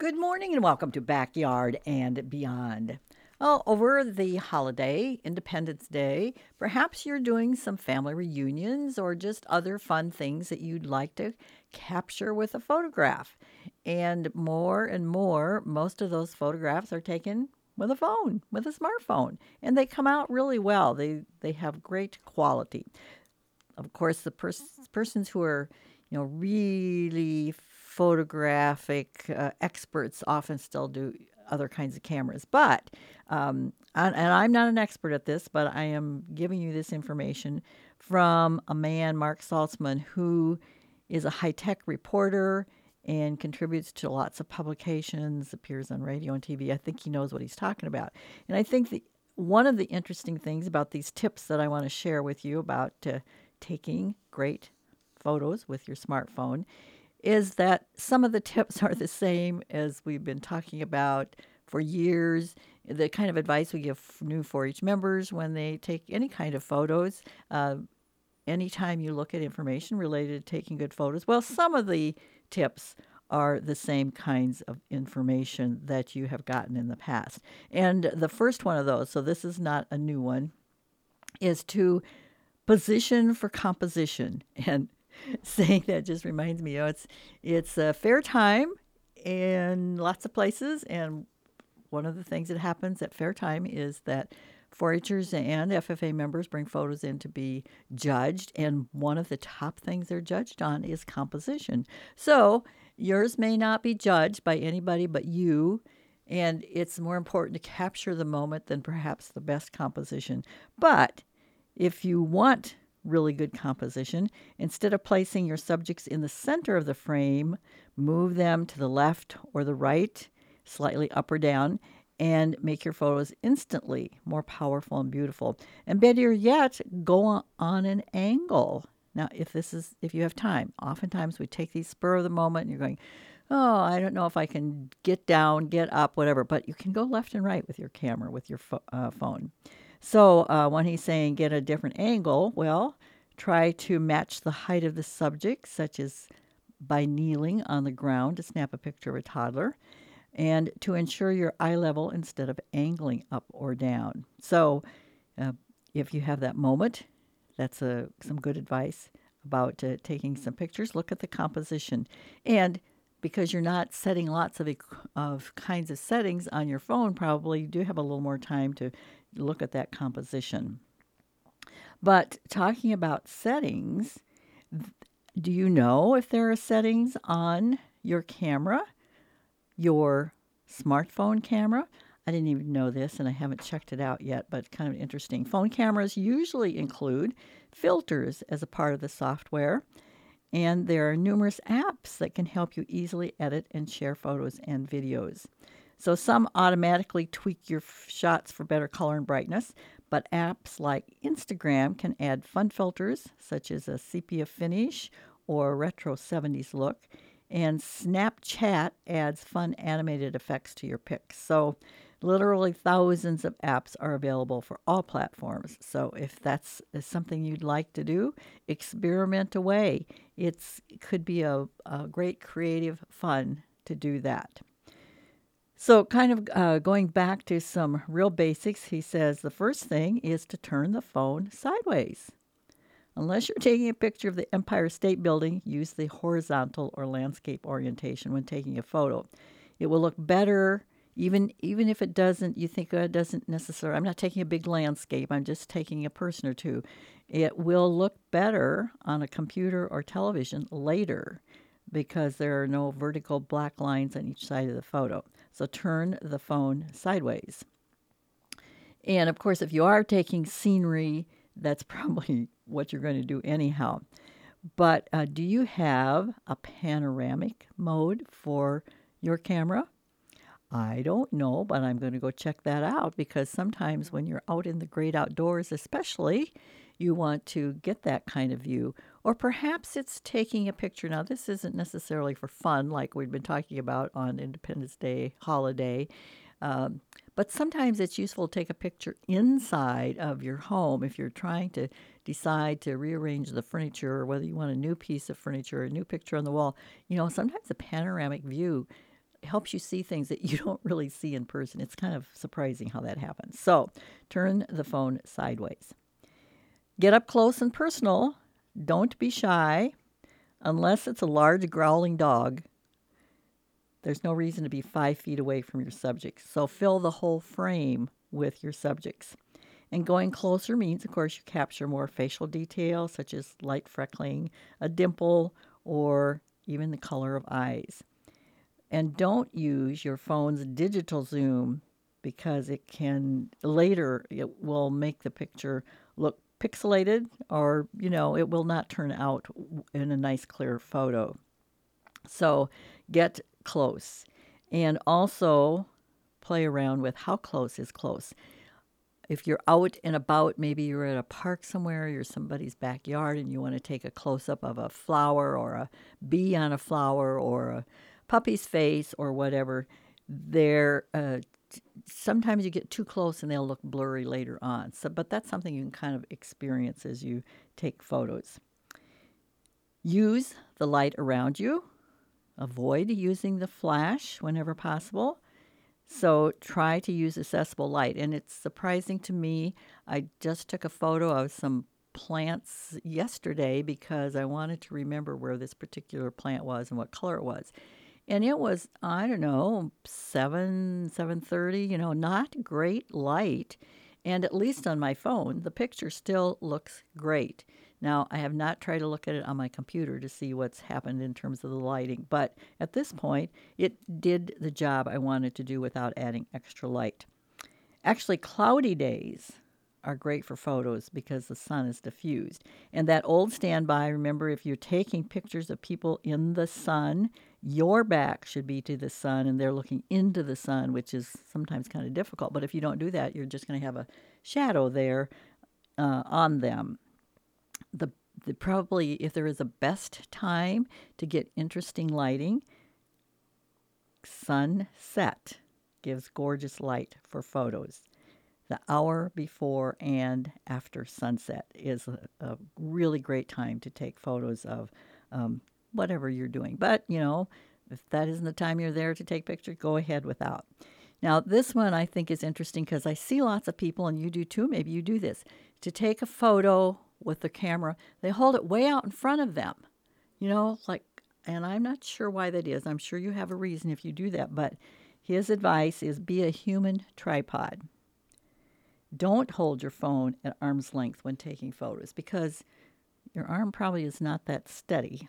Good morning and welcome to Backyard and Beyond. Well, over the holiday, Independence Day, perhaps you're doing some family reunions or just other fun things that you'd like to capture with a photograph. And more, most of those photographs are taken with a phone, with a smartphone, and they come out really well. They have great quality. Of course, the persons who are, really photographic experts often still do other kinds of cameras. But, and I'm not an expert at this, but I am giving you this information from a man, Mark Saltzman, who is a high tech reporter and contributes to lots of publications, appears on radio and TV. I think he knows what he's talking about. And I think one of the interesting things about these tips that I want to share with you about taking great photos with your smartphone is that some of the tips are the same as we've been talking about for years. The kind of advice we give new 4-H members when they take any kind of photos. Anytime you look at information related to taking good photos, well, some of the tips are the same kinds of information that you have gotten in the past. And the first one of those, so this is not a new one, is to position for composition. And saying that just reminds me, it's a fair time in lots of places, and one of the things that happens at fair time is that 4-Hers and FFA members bring photos in to be judged, and one of the top things they're judged on is composition. So yours may not be judged by anybody but you, and it's more important to capture the moment than perhaps the best composition. But if you want really good composition, instead of placing your subjects in the center of the frame, move them to the left or the right, slightly up or down, and make your photos instantly more powerful and beautiful. And better yet, go on an angle. Now, if you have time, oftentimes we take these spur of the moment and you're going, oh, I don't know if I can get down, get up, whatever, but you can go left and right with your camera, with your phone. So when he's saying get a different angle, well, try to match the height of the subject, such as by kneeling on the ground to snap a picture of a toddler, and to ensure your eye level instead of angling up or down. So if you have that moment, that's some good advice about taking some pictures. Look at the composition. And because you're not setting lots of kinds of settings on your phone, probably you do have a little more time to look at that composition. But talking about settings, do you know if there are settings on your camera, your smartphone camera? I didn't even know this, and I haven't checked it out yet, but kind of interesting. Phone cameras usually include filters as a part of the software, and there are numerous apps that can help you easily edit and share photos and videos. So some automatically tweak your shots for better color and brightness, but apps like Instagram can add fun filters such as a sepia finish or retro 70s look, and Snapchat adds fun animated effects to your pics. So literally thousands of apps are available for all platforms. So if that's something you'd like to do, experiment away. It could be a great creative fun to do that. So, kind of going back to some real basics, he says the first thing is to turn the phone sideways. Unless you're taking a picture of the Empire State Building, use the horizontal or landscape orientation when taking a photo. It will look better, even if it doesn't, you think it doesn't necessarily, I'm not taking a big landscape, I'm just taking a person or two. It will look better on a computer or television later because there are no vertical black lines on each side of the photo. So turn the phone sideways. And of course, if you are taking scenery, that's probably what you're going to do anyhow. But do you have a panoramic mode for your camera? I don't know, but I'm going to go check that out because sometimes when you're out in the great outdoors, especially, you want to get that kind of view. Or perhaps it's taking a picture. Now, this isn't necessarily for fun like we've been talking about on Independence Day holiday. But sometimes it's useful to take a picture inside of your home if you're trying to decide to rearrange the furniture or whether you want a new piece of furniture or a new picture on the wall. Sometimes a panoramic view helps you see things that you don't really see in person. It's kind of surprising how that happens. So turn the phone sideways. Get up close and personal. Don't be shy. Unless it's a large growling dog, there's no reason to be 5 feet away from your subjects. So fill the whole frame with your subjects. And going closer means, of course, you capture more facial detail, such as light freckling, a dimple, or even the color of eyes. And don't use your phone's digital zoom because it will make the picture look pixelated, or, it will not turn out in a nice clear photo. So get close. And also play around with how close is close. If you're out and about, maybe you're at a park somewhere, you're somebody's backyard, and you want to take a close-up of a flower or a bee on a flower or a puppy's face or whatever, sometimes you get too close and they'll look blurry later on. But that's something you can kind of experience as you take photos. Use the light around you. Avoid using the flash whenever possible. So try to use accessible light. And it's surprising to me, I just took a photo of some plants yesterday because I wanted to remember where this particular plant was and what color it was. And it was, I don't know, 7:30, not great light. And at least on my phone, the picture still looks great. Now, I have not tried to look at it on my computer to see what's happened in terms of the lighting, but at this point, it did the job I wanted to do without adding extra light. Actually, cloudy days are great for photos because the sun is diffused. And that old standby, remember, if you're taking pictures of people in the sun, your back should be to the sun and they're looking into the sun, which is sometimes kind of difficult. But if you don't do that, you're just going to have a shadow there on them. Probably, if there is a best time to get interesting lighting, sunset gives gorgeous light for photos. The hour before and after sunset is a really great time to take photos of whatever you're doing. But, if that isn't the time you're there to take pictures, go ahead without. Now, this one I think is interesting because I see lots of people, and you do too, maybe you do this, to take a photo with the camera. They hold it way out in front of them, and I'm not sure why that is. I'm sure you have a reason if you do that, but his advice is be a human tripod. Don't hold your phone at arm's length when taking photos because your arm probably is not that steady.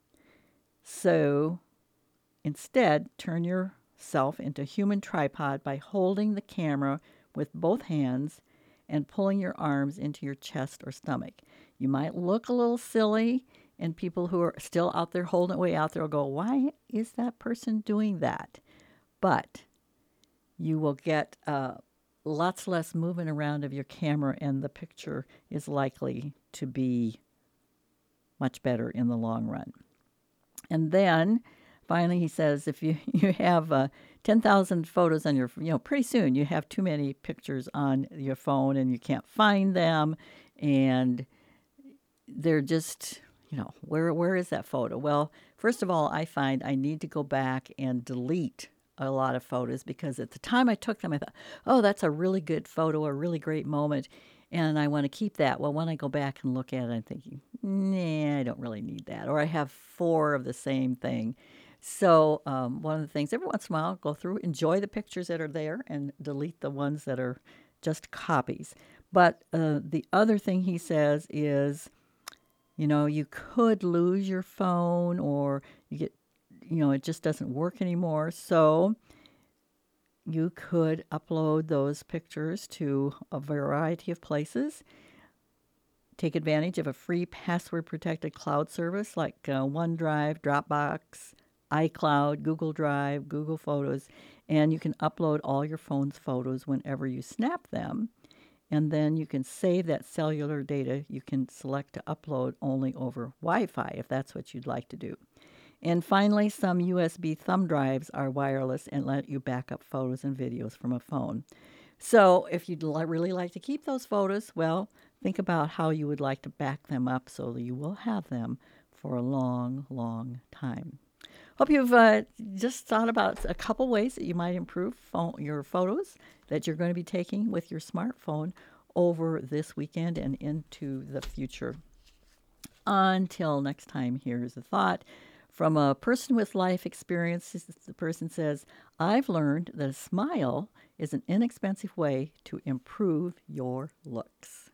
So instead, turn yourself into a human tripod by holding the camera with both hands and pulling your arms into your chest or stomach. You might look a little silly, and people who are still out there holding it way out there will go, why is that person doing that? But you will get lots less movement around of your camera, and the picture is likely to be much better in the long run. And then finally, he says, if you have 10,000 photos on your, pretty soon you have too many pictures on your phone and you can't find them. And they're just, where is that photo? Well, first of all, I find I need to go back and delete a lot of photos because at the time I took them, I thought, oh, that's a really good photo, a really great moment. And I want to keep that. Well, when I go back and look at it, I'm thinking, nah, I don't really need that. Or I have 4 of the same thing. So one of the things, every once in a while, go through, enjoy the pictures that are there and delete the ones that are just copies. But the other thing he says is, you could lose your phone or you get, it just doesn't work anymore. So you could upload those pictures to a variety of places. Take advantage of a free password-protected cloud service like OneDrive, Dropbox, iCloud, Google Drive, Google Photos, and you can upload all your phone's photos whenever you snap them. And then you can save that cellular data. You can select to upload only over Wi-Fi if that's what you'd like to do. And finally, some USB thumb drives are wireless and let you back up photos and videos from a phone. So if you'd really like to keep those photos, well, think about how you would like to back them up so that you will have them for a long, long time. Hope you've just thought about a couple ways that you might improve your photos that you're going to be taking with your smartphone over this weekend and into the future. Until next time, here's a thought from a person with life experience. The person says, I've learned that a smile is an inexpensive way to improve your looks.